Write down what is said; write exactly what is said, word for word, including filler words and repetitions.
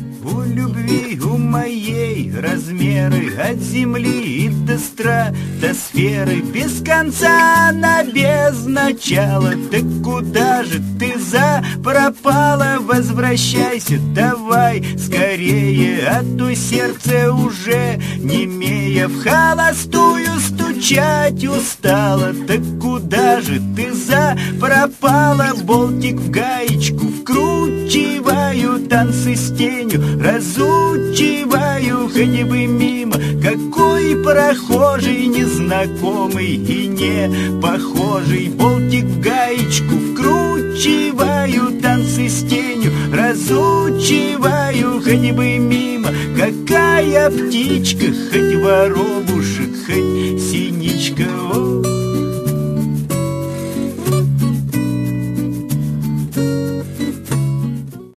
У любви у моей размеры от земли и до стратосферы, без конца она без начала. Так куда же ты запропала? Возвращайся давай скорее, а то сердце уже немея в холостую стучать устала. Так куда же ты запропала? Болтик в гаечку вкручиваю, танцы с тенью разучиваю, хоть бы мимо какой прохожий, незнакомый и не похожий. Болтик в гаечку вкручиваю, танцы с тенью разучиваю, хоть бы мимо какая птичка, хоть воробушек, хоть синичка.